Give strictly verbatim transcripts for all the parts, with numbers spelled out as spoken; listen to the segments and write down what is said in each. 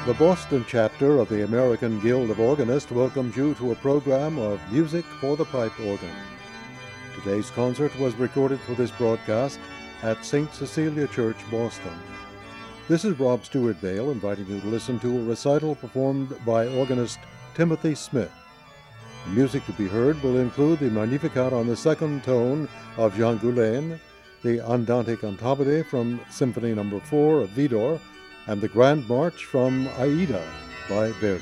The Boston chapter of the American Guild of Organists welcomes you to a program of Music for the Pipe Organ. Today's concert was recorded for this broadcast at Saint Cecilia Church, Boston. This is Rob Stewart Vale inviting you to listen to a recital performed by organist Timothy Smith. The music to be heard will include the Magnificat on the second tone of Jean Goulaine, the Andante Cantabile from Symphony Number four of Widor, and the Grand March from Aida by Verdi.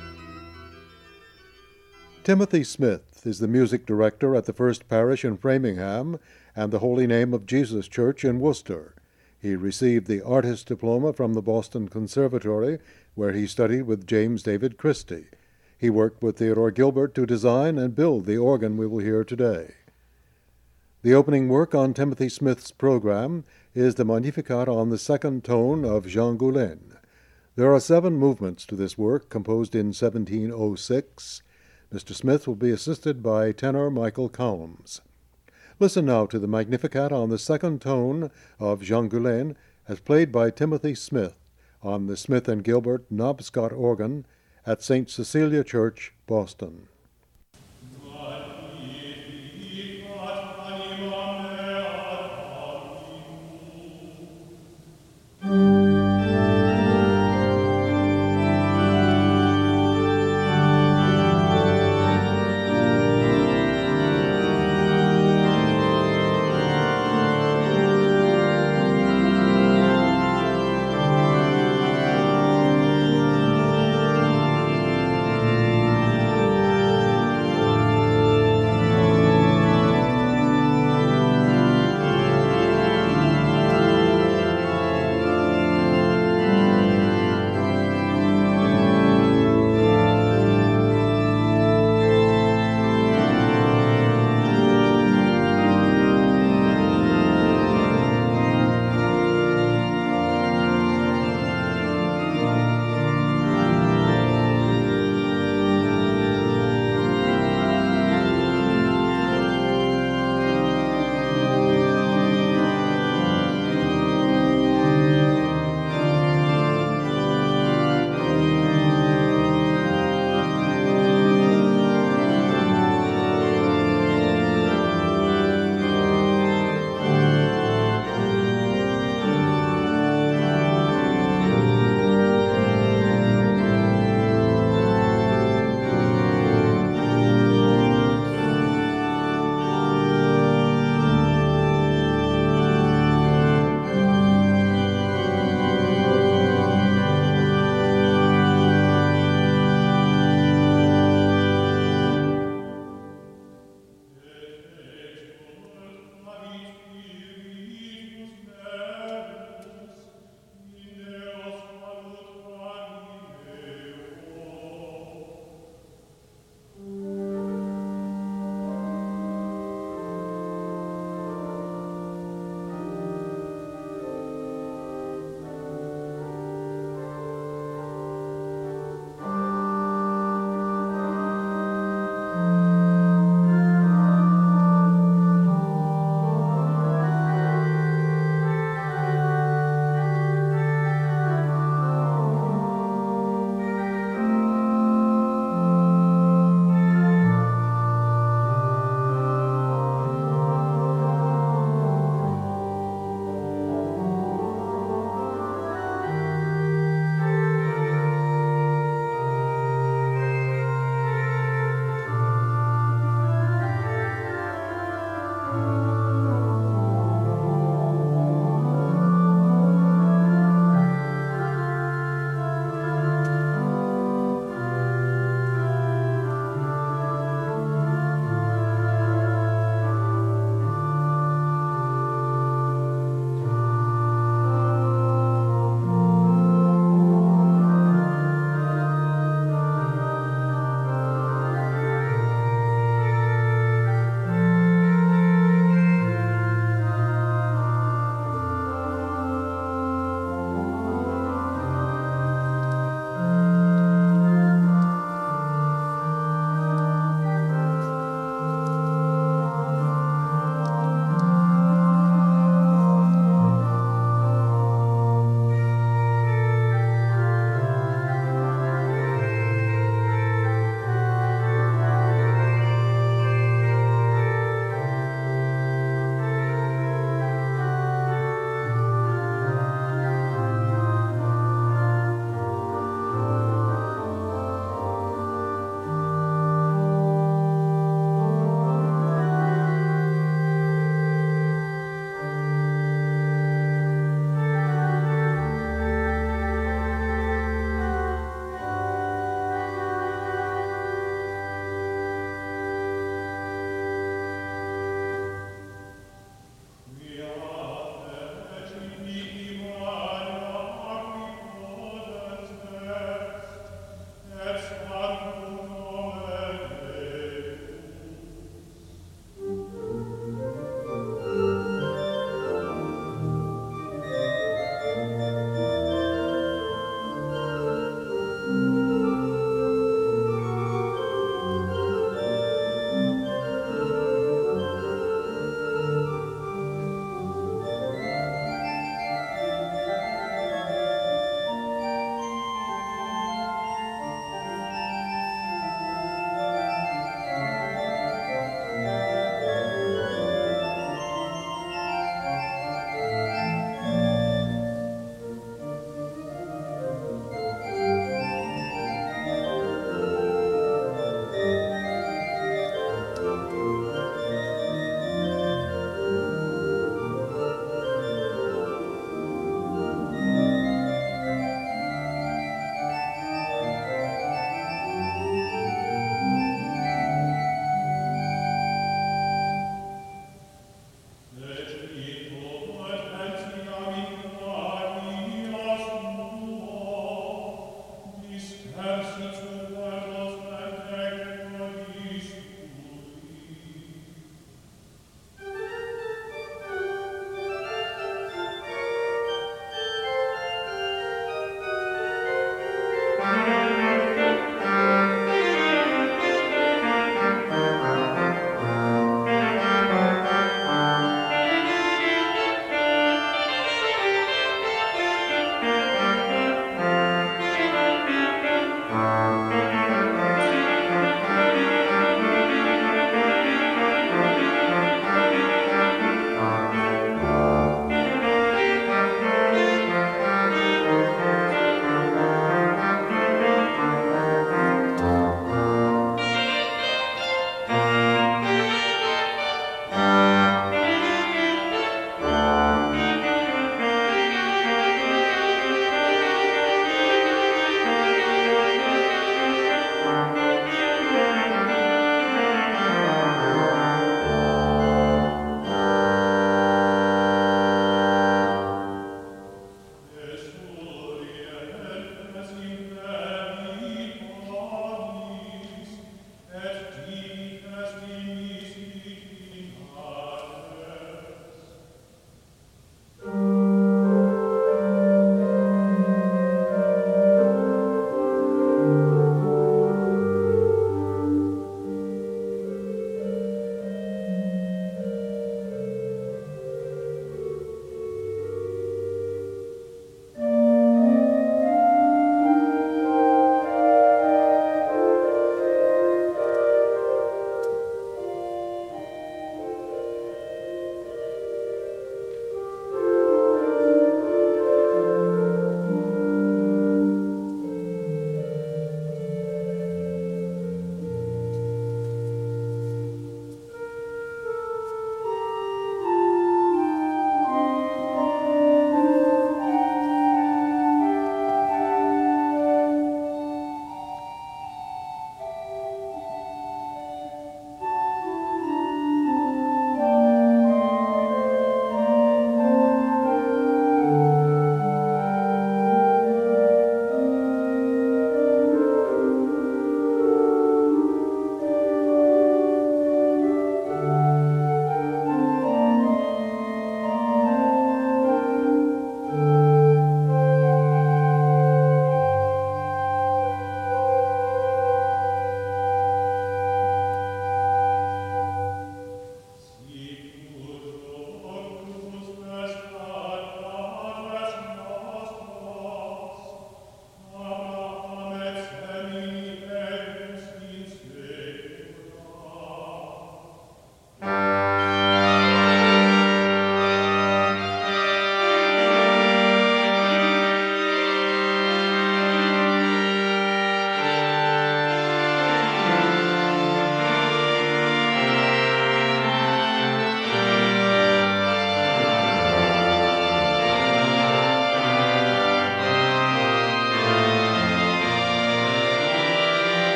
Timothy Smith is the music director at the First Parish in Framingham and the Holy Name of Jesus Church in Worcester. He received the Artist Diploma from the Boston Conservatory, where he studied with James David Christie. He worked with Theodore Gilbert to design and build the organ we will hear today. The opening work on Timothy Smith's program is the Magnificat on the second tone of Jean Goulaine. There are seven movements to this work, composed in seventeen oh six. Mister Smith will be assisted by tenor Michael Collins. Listen now to the Magnificat on the second tone of Jean Goulaine, as played by Timothy Smith on the Smith and Gilbert Knobscott organ at Saint Cecilia Church, Boston.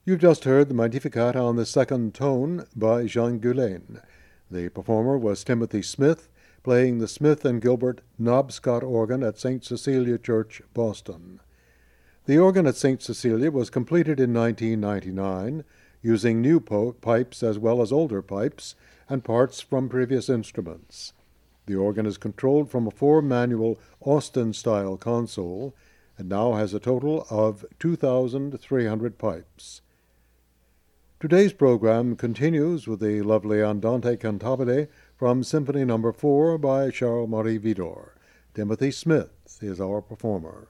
You've just heard the Magnificat on the second tone by Jean Guillain. The performer was Timothy Smith, playing the Smith and Gilbert Knobscot organ at Saint Cecilia Church, Boston. The organ at Saint Cecilia was completed in nineteen ninety-nine, using new po- pipes as well as older pipes and parts from previous instruments. The organ is controlled from a four-manual Austin-style console and now has a total of two thousand three hundred pipes. Today's program continues with the lovely Andante Cantabile from Symphony Number four by Charles-Marie Widor. Timothy Smith is our performer.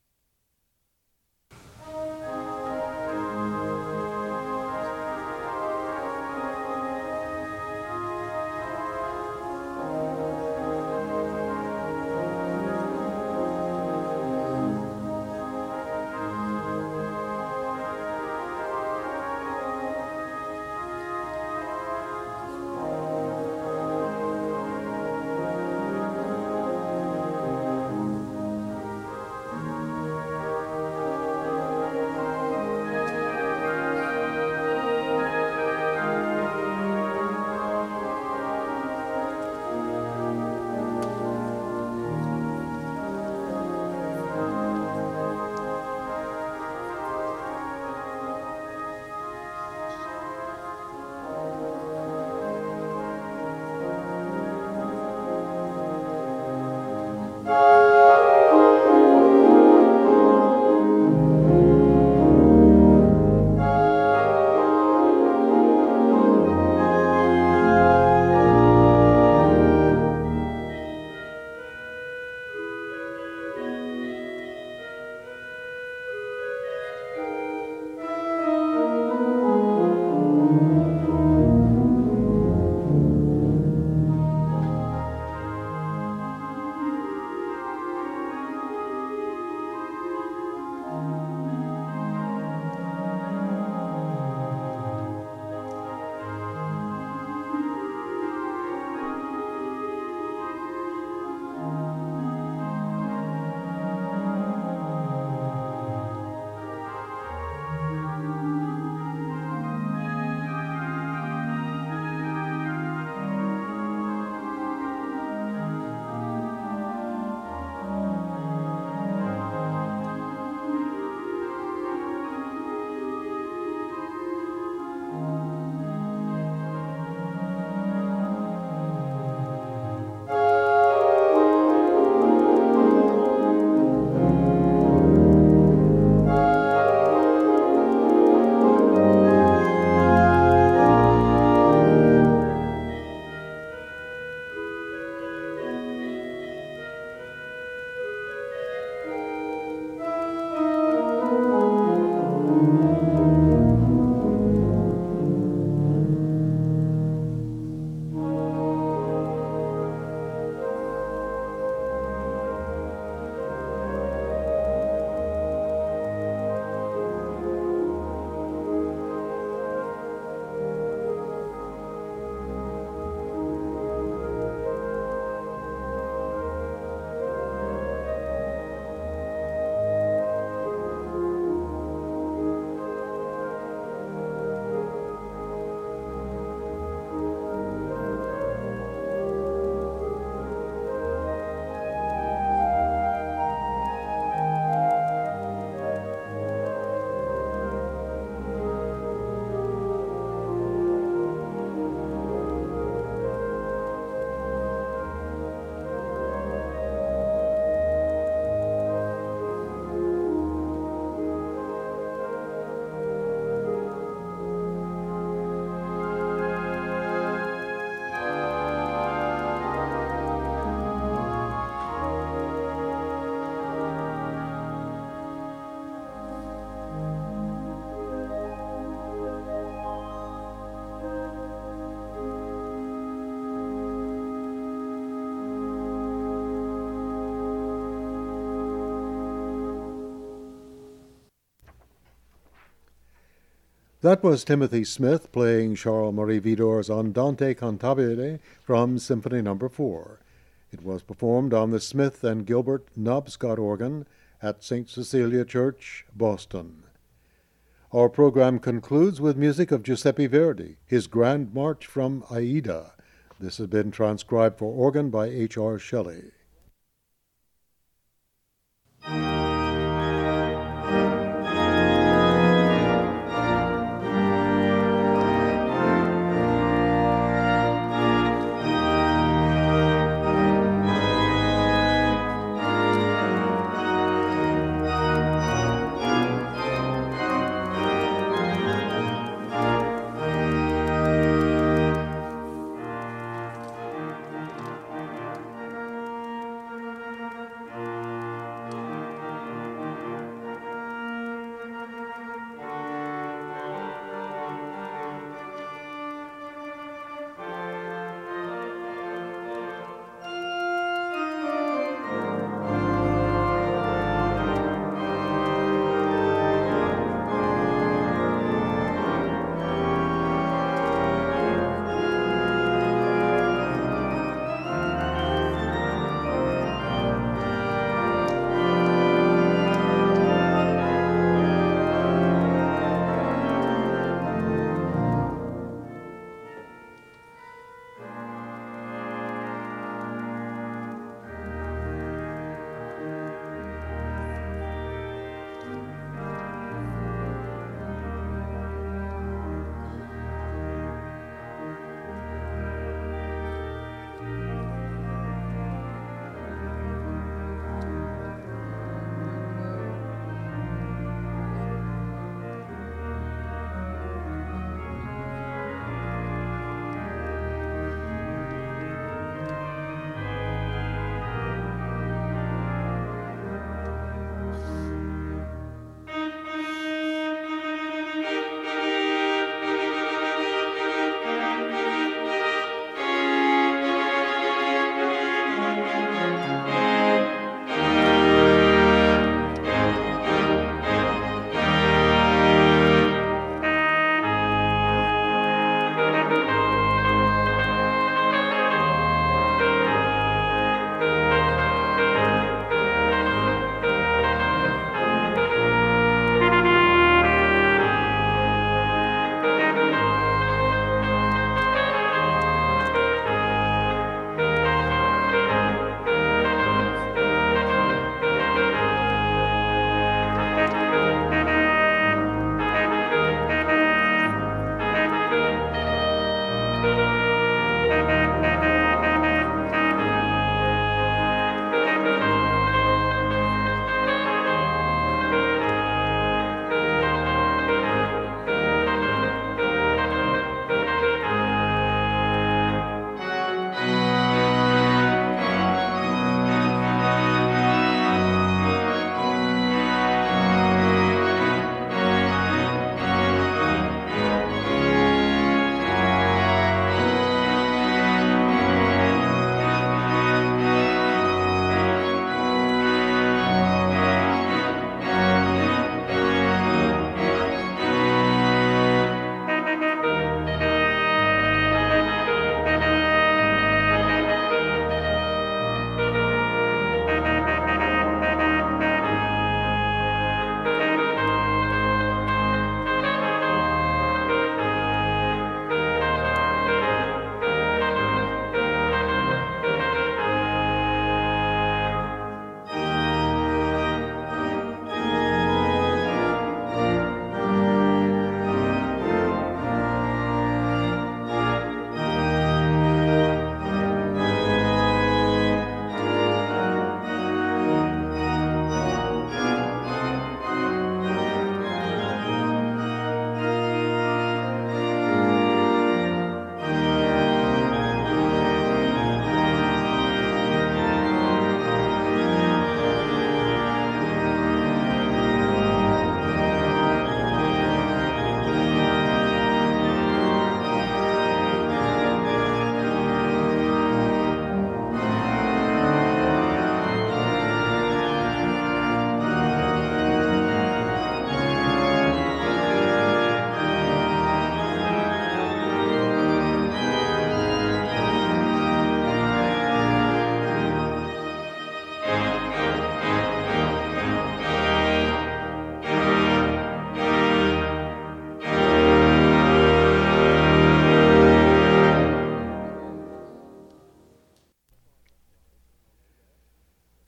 That was Timothy Smith playing Charles-Marie Widor's Andante Cantabile from Symphony Number four. It was performed on the Smith and Gilbert Knobscot organ at Saint Cecilia Church, Boston. Our program concludes with music of Giuseppe Verdi, his Grand March from Aida. This has been transcribed for organ by H R Shelley.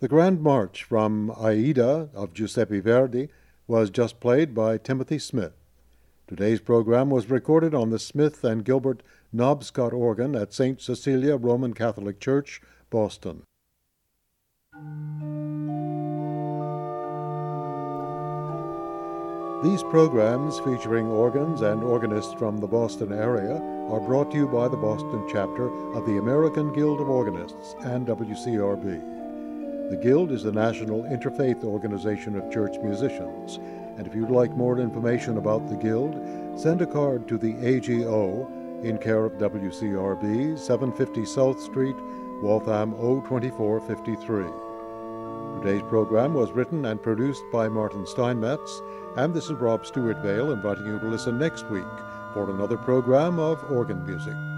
The Grand March from Aida of Giuseppe Verdi was just played by Timothy Smith. Today's program was recorded on the Smith and Gilbert Knobscott organ at Saint Cecilia Roman Catholic Church, Boston. These programs, featuring organs and organists from the Boston area, are brought to you by the Boston chapter of the American Guild of Organists and W C R B. The Guild is the national interfaith organization of church musicians, and if you'd like more information about the Guild, send a card to the A G O in care of W C R B, seven fifty South Street, Waltham O twenty-four fifty-three. Today's program was written and produced by Martin Steinmetz, and this is Rob Stewart Vale inviting you to listen next week for another program of organ music.